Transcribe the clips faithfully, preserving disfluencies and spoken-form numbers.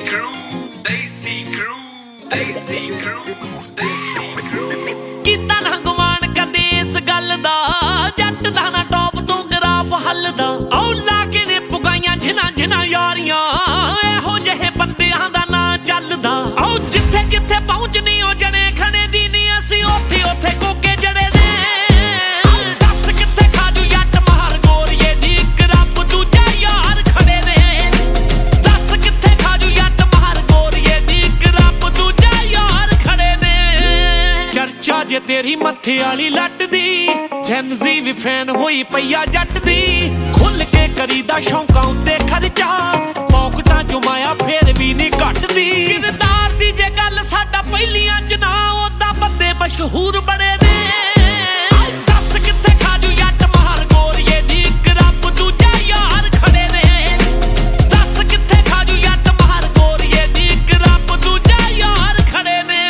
crew, ਦੇਸੀ crew, ਦੇਸੀ crew, ਦੇਸੀ crew। ਕੀਤਾ ਨਾ ਗੁਮਾਨ ਕਦੇ ਇਸ ਗੱਲ ਦਾ, ਜੱਟ ਦਾ ਨਾ ਟੌਪ ਤੋਂ ਗਰਾਫ ਹੱਲਦਾ। ਆਉ ਲਾ ਕੇ ਨੇ ਪੁਗਾਈਆਂ ਜਿਨ੍ਹਾਂ ਜਿਨ੍ਹਾਂ ਯਾਰੀਆਂ, ਇਹੋ ਜਿਹੇ ਬੰਦਿਆਂ ਦਾ ਨਾਂ ਚੱਲਦਾ। ਆਉ ਜਿੱਥੇ ਜਿੱਥੇ ਪਹੁੰਚਣੀ ਉਹ ਜਣੇ ਖਣੇ ਦੀ ਨੀ, ਅਸੀਂ ਉੱਥੇ ਉੱਥੇ ਕੋਕੇ ਜੜੇ ਨੇ। ਦੱਸ ਕਿੱਥੇ ਖਾਜੂ ਜੱਟ ਮਾਰ ਗੋਰੀਏ ਦੀ, ਇੱਕ ਰੱਬ ਦੂਜਾ ਯਾਰ ਖੜੇ ਨੇ। ਦੱਸ ਕਿੱਥੇ ਖਾਜੂ ਜੱਟ ਮਾਰ ਗੋਰੀਏ ਦੀ, ਇੱਕ ਰੱਬ ਦੂਜਾ ਯਾਰ ਖੜੇ ਨੇ। ਚਰਚਾ ਜੇ ਤੇਰੀ ਮੱਥੇ ਵਾਲੀ ਲੱਟ ਦੀ, ਜੈਨਜ਼ੀ ਵੀ ਫੈਨ ਹੋਈ ਪਈਆ ਜੱਟ ਦੀ। ਖੁੱਲ ਕੇ ਕਰੀਦਾ ਸ਼ੌਂਕਾਂ ਉੱਤੇ ਖਰਚਾ, ਪੌਕਟਾਂ ਜੁਮਾਇਆ ਫੇਰ ਵੀ ਨੀ ਘਟਦੀ। ਕਿਰਦਾਰ ਦੀ ਜੇ ਗੱਲ ਸਾਡਾ ਪਹਿਲੀਆਂ ਚ ਨਾ, ਉਹਦਾ ਬੰਦੇ ਮਸ਼ਹੂਰ ਬੜੇ ਨੇ। ਦੱਸ ਕਿੱਥੇ ਖਾਜੂ ਜੱਟ ਮਾਰ ਗੋਰੀਏ ਦੀ, ਇੱਕ ਰੱਬ ਦੂਜਾ ਯਾਰ ਖੜੇ ਨੇ। ਦੱਸ ਕਿੱਥੇ ਖਾਜੂ ਜੱਟ ਮਾਰ ਗੋਰੀਏ ਦੀ, ਇੱਕ ਰੱਬ ਦੂਜਾ ਯਾਰ ਖੜੇ ਨੇ।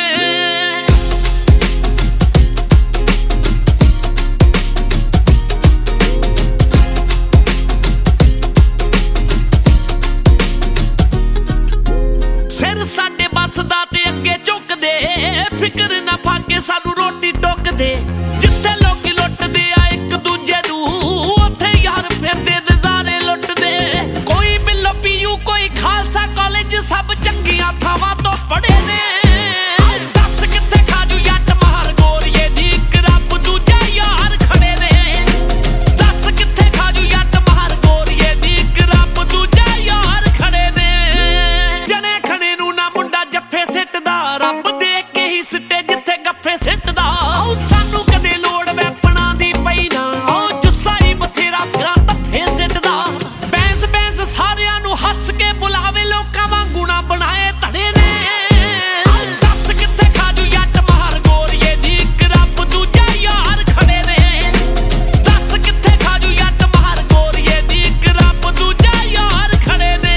ਸਿਰ ਸਾਡੇ ਬੱਸਦਾ ਤੇ ਅੱਗੇ ਝੁਕਦੇ, ਫਿਕਰ ਨਾ ਫਾਕੇ ਸਾਨੂੰ ਰੋਟੀ ਟੋਕਦੇ। ਜਿੱਥੇ ਲੋਕੀ ਲੁੱਟਦੇ ਆ ਇੱਕ ਦੂਜੇ ਨੂੰ, ਉੱਥੇ ਯਾਰ ਫਿਰਦੇ ਨਜ਼ਾਰੇ ਲੁੱਟਦੇ। ਕੋਈ ਬਿੱਲੋ ਪੀਯੂ ਕੋਈ ਖਾਲਸਾ ਕਾਲਜ, ਸਭ ਚੰਗੀਆਂ ਥਾਵਾਂ ਤੋਂ ਪੜ੍ਹੇ ਨੇ। ਦੱਸ ਕਿੱਥੇ ਖਾਜੂ ਜੱਟ ਮਾਰ ਗੋਰੀਏ ਦੀ, ਇੱਕ ਰੱਬ ਦੂਜਾ ਯਾਰ ਖੜੇ ਨੇ। ਦੱਸ ਕਿੱਥੇ ਖਾਜੂ ਜੱਟ ਮਾਰ ਗੋਰੀਏ ਦੀ, ਇੱਕ ਰੱਬ ਦੂਜਾ ਯਾਰ ਖੜੇ ਨੇ। ਜਣੇ ਖਣੇ ਨੂੰ ਨਾ ਮੁੰਡਾ ਜੱਫੇ ਸਿੱਟਦਾ, ਰੱਬ ਦੇਖ ਕੇ ਹੀ ਸਿੱਟੇ ਜਿੱਥੇ ਗੱਫੇ ਸਿੱਟਦਾ। ਆਉ ਸਾਨੂੰ ਕਦੇ ਲੋੜ ਵੈਪਣਾ ਦੀ ਪਈ ਨਾ, ਆਉ ਜੁੱਸਾ ਹੀ ਬਥੇਰਾ ਫਿਰਾਂ ਧੱਫੇ ਸਿੱਟਦਾ। ਬੈਂਸ ਬੈਂਸ ਸਾਰਿਆਂ ਨੂੰ ਹੱਸ ਕੇ ਬੁਲਾਵੇ, ਲੋਕਾਂ ਵਾਂਗੂ ਨਾ ਬਣਾਏ ਧੜੇ ਨੇ। ਦੱਸ ਕਿੱਥੇ ਖਾਜੂ ਜੱਟ ਮਾਰ ਗੋਰੀਏ ਦੀ, ਇੱਕ ਰੱਬ ਦੂਜਾ ਯਾਰ ਖੜੇ ਨੇ। ਦੱਸ ਕਿੱਥੇ ਖਾਜੂ ਜੱਟ ਮਾਰ ਗੋਰੀਏ ਦੀ, ਇੱਕ ਰੱਬ ਦੂਜਾ ਯਾਰ ਖੜੇ ਨੇ।